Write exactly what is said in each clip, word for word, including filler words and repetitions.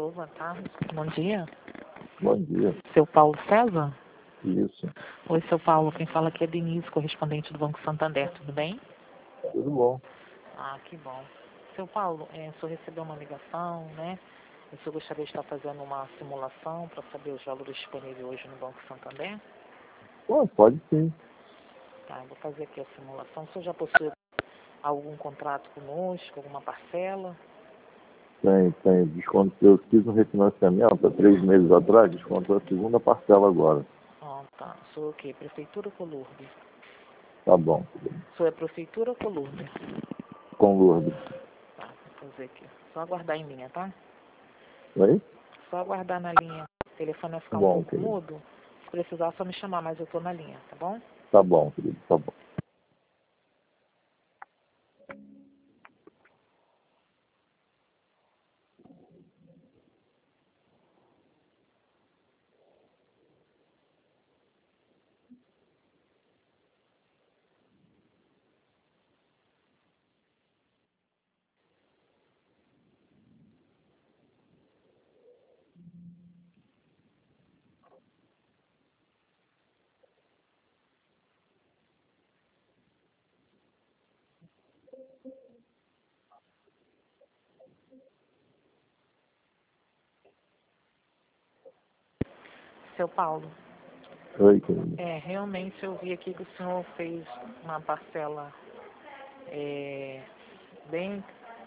Alô, boa tarde. Bom dia. Bom dia. Seu Paulo César? Isso. Oi, seu Paulo. Quem fala aqui é Denise, correspondente do Banco Santander. Tudo bem? Tudo bom. Ah, que bom. Seu Paulo, é, o senhor recebeu uma ligação, né? O senhor gostaria de estar fazendo uma simulação para saber os valores disponíveis hoje no Banco Santander? Pô, pode sim. Tá, eu vou fazer aqui a simulação. O senhor já possui algum contrato conosco, alguma parcela? Tem, tem. Desconto. Eu fiz um refinanciamento há três meses atrás, descontou a segunda parcela agora. Ah, tá. Sou o quê? Prefeitura ou Colurde? Tá bom. O senhor é Prefeitura ou Colurde? Com Lourdes. Tá, vou fazer aqui. Só aguardar em linha, tá? Oi? Só aguardar na linha. O telefone vai Tá ficar um bom, pouco querido. mudo. Se precisar, só me chamar, mas eu tô na linha, tá bom? Tá bom, querido. Tá bom. Seu Paulo, Oi, querido. é, realmente eu vi aqui que o senhor fez uma parcela é, bem,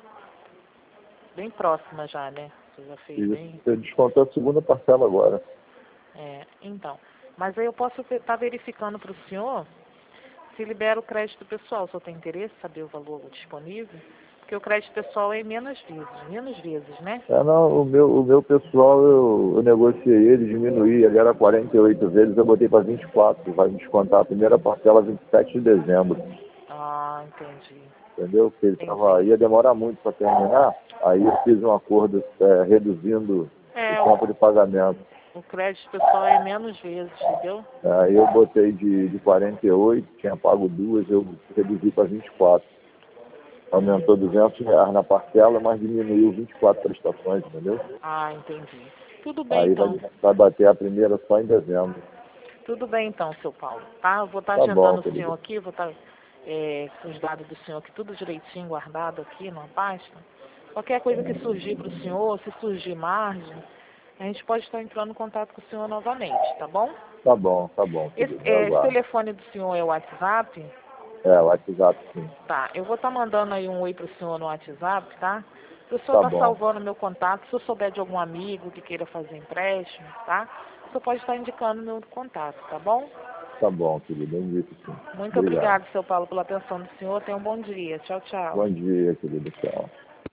bem próxima já, né? O senhor já fez Isso. bem. Você descontou a segunda parcela agora. É, então, mas aí eu posso estar verificando para o senhor se libera o crédito pessoal. O senhor tem interesse em saber o valor disponível? Porque o crédito pessoal é em menos vezes, menos vezes, né? É, não, o meu, o meu pessoal, eu, eu negociei ele, diminuí, ele era quarenta e oito vezes, eu botei para vinte e quatro, vai me descontar a primeira parcela vinte e sete de dezembro. Ah, entendi. Entendeu? Porque ele tava, Entendi. ia demorar muito para terminar, aí eu fiz um acordo é, reduzindo É, o tempo de pagamento. o crédito pessoal é menos vezes, entendeu? Aí eu botei de, de quarenta e oito, tinha pago duas, eu reduzi para vinte e quatro. Aumentou duzentos reais na parcela, mas diminuiu vinte e quatro prestações, entendeu? Ah, entendi. Tudo bem Aí vai, então. vai bater a primeira só em dezembro. Tudo bem então, seu Paulo. Tá? Eu vou estar Tá bom, agendando o querido. senhor aqui, vou estar é, com os dados do senhor aqui, tudo direitinho guardado aqui numa pasta. Qualquer coisa que surgir para o senhor, se surgir margem, a gente pode estar entrando em contato com o senhor novamente, tá bom? Tá bom, tá bom, Esse, querido. Eu é, esse aguardo. telefone do senhor é o WhatsApp? É, o WhatsApp sim. Tá, eu vou estar mandando aí um oi pro senhor no WhatsApp, tá? Se o senhor Tá tá bom. salvando meu contato, se eu souber de algum amigo que queira fazer empréstimo, tá? O senhor pode estar indicando meu contato, tá bom? Tá bom, querido. Eu indico sim. Muito Obrigado. obrigado, seu Paulo, pela atenção do senhor. Tenha um bom dia. Tchau, tchau. Bom dia, querido. Tchau.